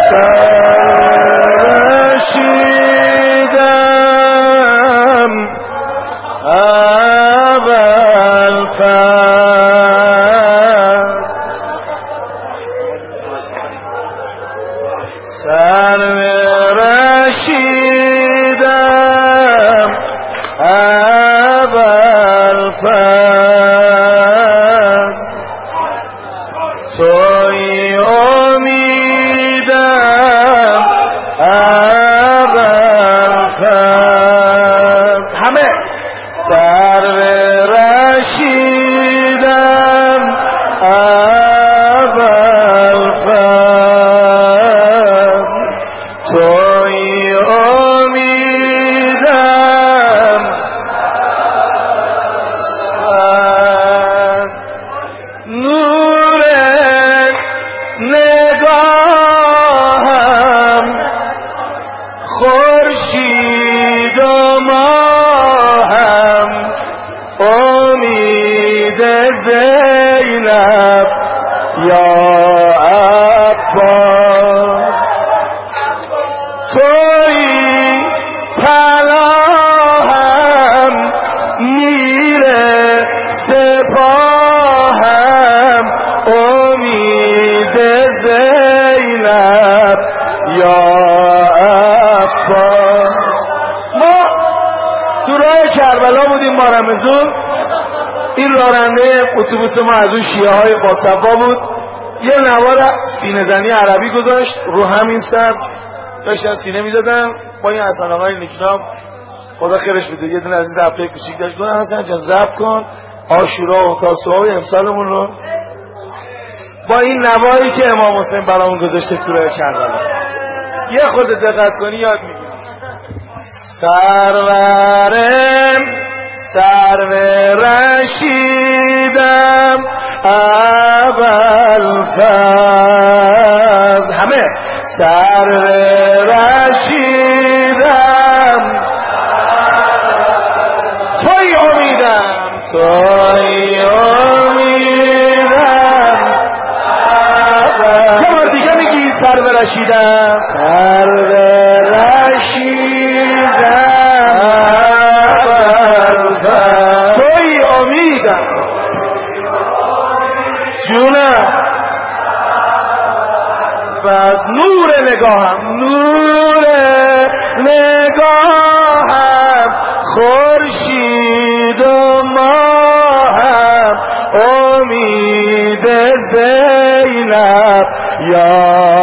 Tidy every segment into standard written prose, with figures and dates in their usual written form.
رشیدم اول سر رشیدم اول توی امیدم اول همه سر رشیدم اول توی امیدم نور نگاهم خورشید و ماهم امید زینب یا عباس توی پناهم میر سپاهم امید زینب یا عباس. ما تو راه کربلا بودیم ما رمضان. این راننده اتوبوس ما از اون شیعه های باصفا بود. یه نوار سینه زنی عربی گذاشت رو همین سبک داشتن سینه میدادن با این حسن آقای نکنام خدا خیرش بده. یه دونه از این ضبطای کوچیک داشت گفتن حسن جان ضبط کن عاشورا و تاسوعا امسالمون رو با این نواری که امام حسین برامون گذاشته تو راه کربلا. یه خود دقت کنی یاد میگیری. سرور رشیدم اول همه سرور رشیدم توی امیدم یه بار دیگه میگی سرور رشیدم توی امیدم جونم. بس نور نگاهم خورشید و ماهم امید زینب یا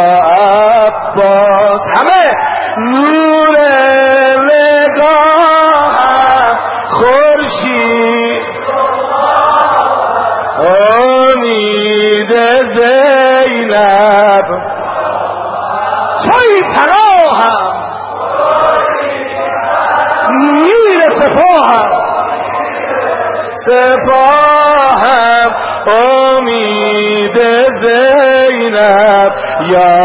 عباس همه نور نگاهم خورشید امید زینب توی پناهم میر سپاهم امید زینب یا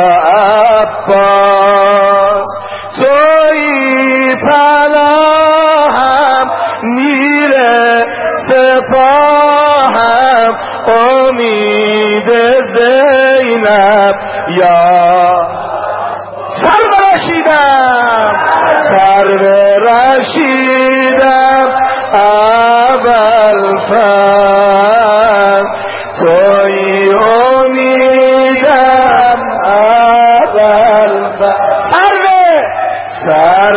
عباس توی پناهم میر سپاهم امید زینب یا سر رشیدم اول توی امیدم اول سر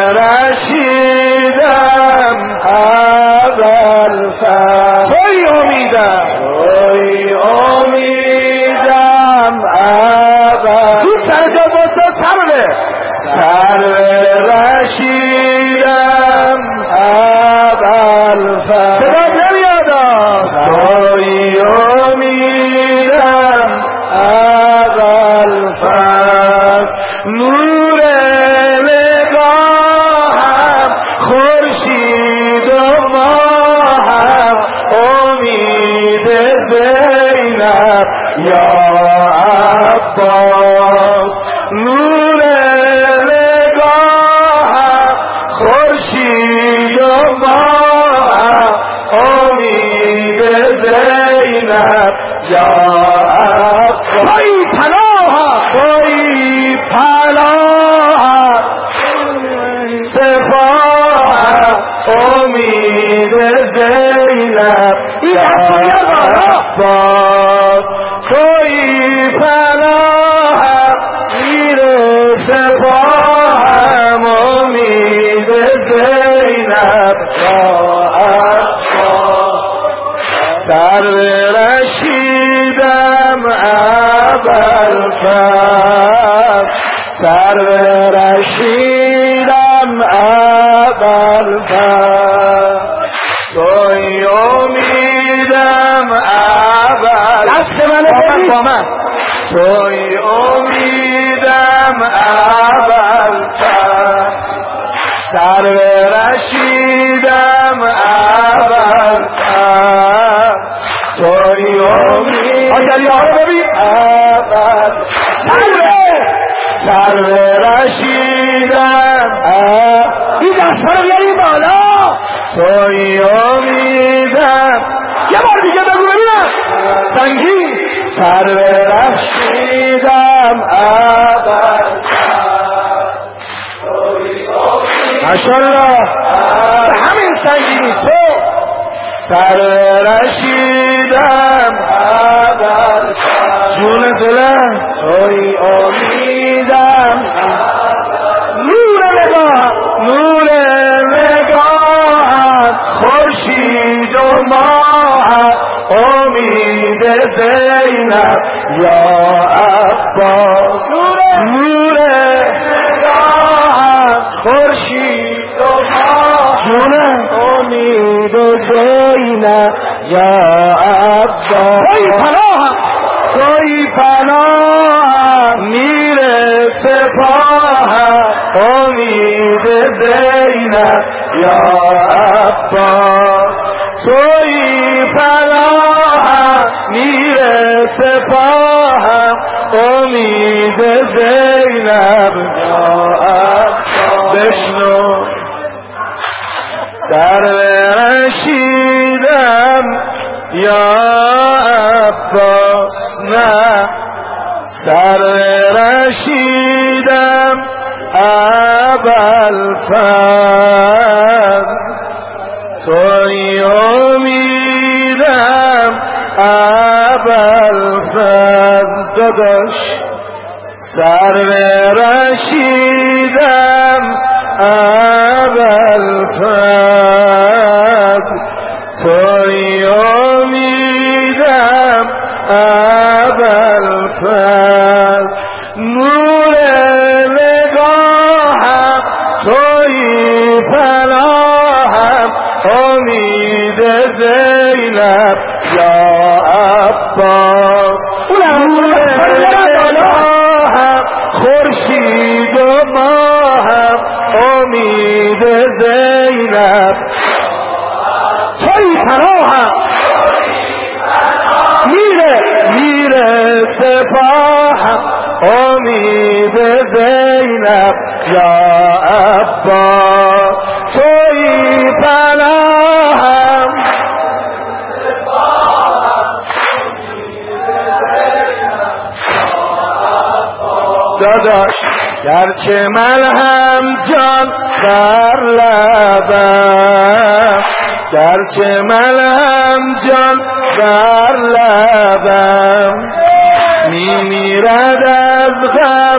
رشیدم اول توی امیدم اول تو سر جا سر رشیدم اول صدا نمیاد توی امیدم اول نور نگاهم خورشید و ماهم امید زینب یا عباس نور نگاهم خورشید و ماهم امید زینب یا عباس توی پناهم زینب یا عباس توی پناهم میر سپاهم امید زینب یا عباس سر رشیدم ابوالفضل سر رشیدم ابوالفضل توی امیدم ابوالفضل توی امیدم ابوالفضل سر رشیدم ابوالفضل توی امیدم سر رشیدم این دست رو بیاری بالا توی امیدم یه بار دیگه بگو ببینم سنگین سر رشیدم ماشاءالله به همین سنگینی تو سر رشیدم جون دلم توی امیدم نور نگاه خورشید و ماه امید زینب یا عباس نور نگاه خورشید و ماه امید زینب یا عباس توی پناهم میر سپاهم امید زینب یا عباس توی پناهم میر سپاهم امید زینب یا عباس بشنو سر رشیدم یا عباس نه سر رشیدم ابوالفضل توی امیدم ابوالفضل داداش سر رشیدم ابوالفضل توی امیدم ابوالفضل نور نگاهم توی پناهم امید زینب یا عباس نور نگاهم خورشید و ماهم امید زینب توی پناهم میر سپاهم امید زینب یا عباس توی پناهم داداش گرچه من هم جان بر لبم گرچه من هم جان بر لبم میمیرد از غم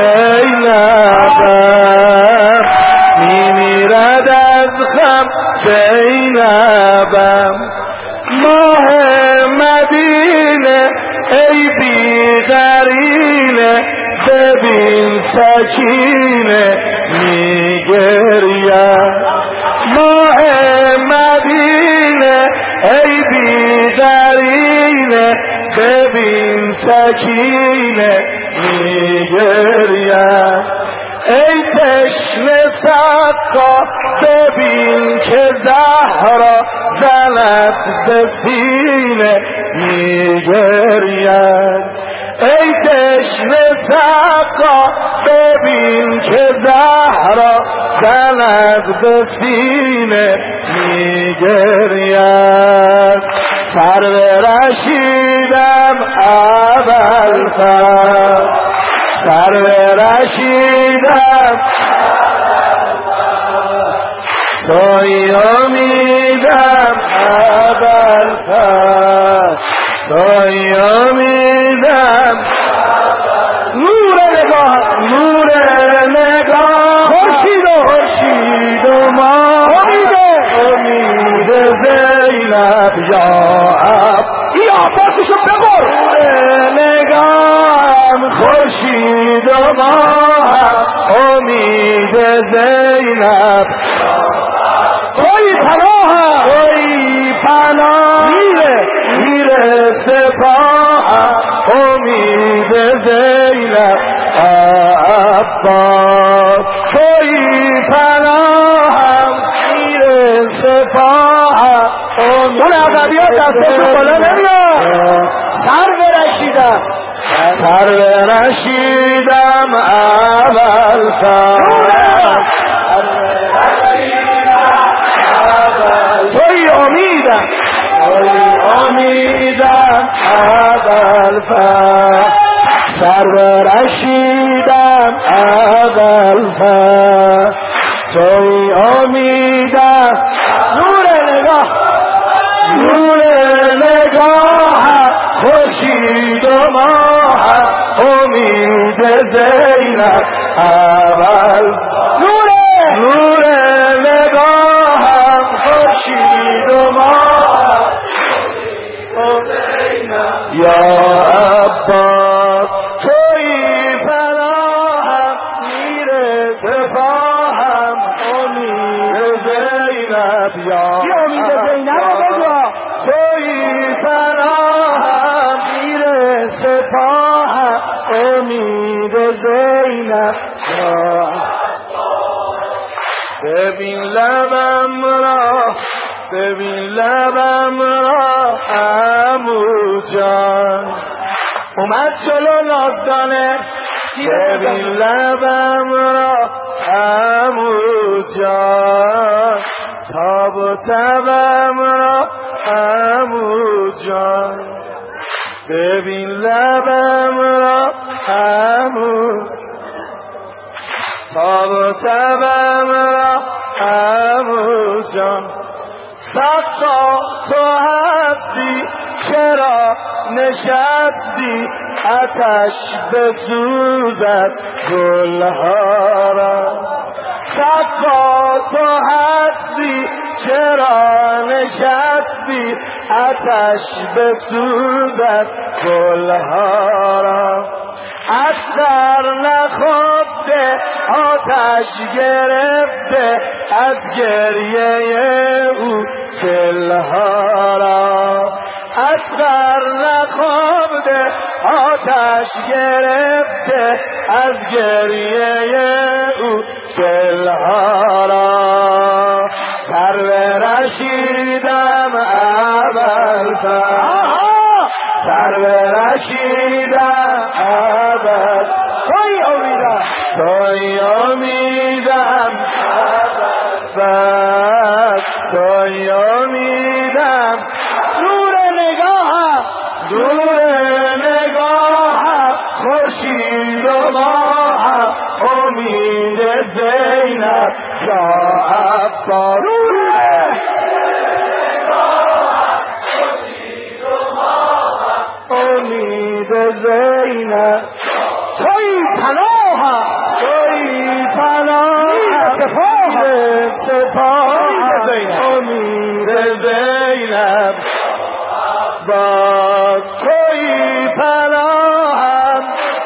زینبم میمیرد از غم زینبم ماه مدینه ای بی قرینه ببین سکینه میگریم ماه مدینه ای بی قرینه ببین سکینه میگریم ای تشنه سقا ببین که زهرا زند به سینه میگریم ای تشنه سقا ببین که زهرا زند به سینه میگریم سر رشیدم ابوالفضل سر رشیدم توی امیدم ابوالفضل توی امیدم نور نگاه خورشید و ما امید زینب یا پاسشو ببر نگام خورشید و ما امید زینب کوئی پناه میره سپاه امید زینب عباس کوئی پناه میره سپاه اون عقبی ها دستشو بالا نمیاد سر برشیدم ابوالفضل توی امیدم ابوالفضل سر برشیدم ابوالفضل توی امیدم نور نگاه خورشید و ماه امید زینب نور نگاه خورشید و ماه یا عباس توی پناهم میره سپاهم امید زینب یا توی پناهم میره سپاهم امید زینب یا ببین لبم را عمو جان اومد جلو نازدانه ببین لبم را عمو جان تاب و تبم را عمو جان ببین لبم را عمو تاب و تبم را عمو جان سقا تو هستی چرا نشستی آتش بسوزد گلها را سقا تو هستی چرا نشستی آتش بسوزد گلها را اصغر نخفته آتش گرفته از گریه او دلها را اصغر نخفته آتش گرفته از گریه او دلها را سر برشیدم ابوالفضل سر برشیدم توی امیدم توی امیدم نور نگاه خورشید و ماه امید زینب یا عباس امید زینب توی پناه سپاه امید زینب باز توی پناهم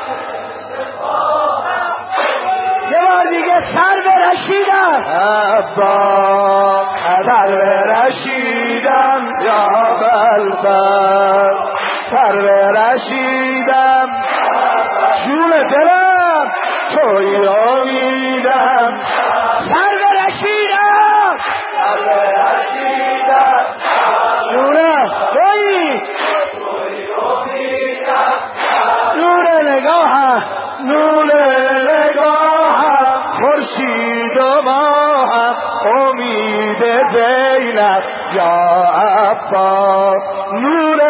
یه بار دیگه سر برشیدم سر برشیدم یا ابوالفضل سر برشیدم جون دلم توی امیدم سر برشیدم جونم توی نور نگاه خورشید و ماه امید زینب یا عباس نور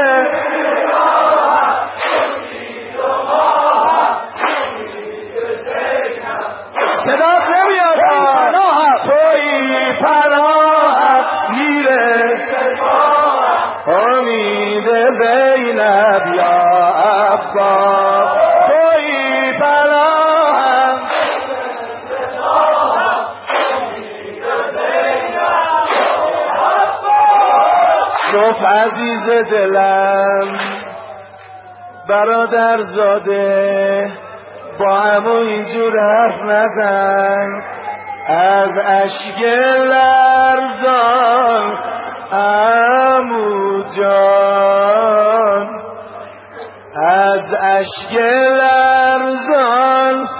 صدا نمیاد توی پناه یا عباس توی پناهم گفت عزیز دلم برادر زاده با همو اینجور حرف نزن از اشک لرزان عمو جان از اشک لرزان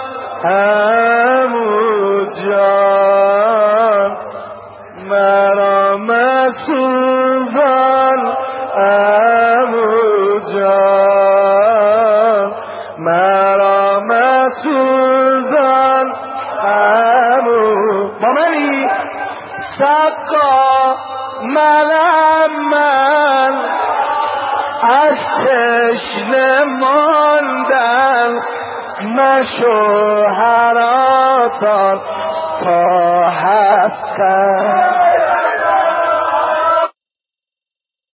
عمو جان مرا مسوزان عمو جان مرا مسوزان عمو با منی سقا منم من از تشنه ماندن مشو هراتان تا هستن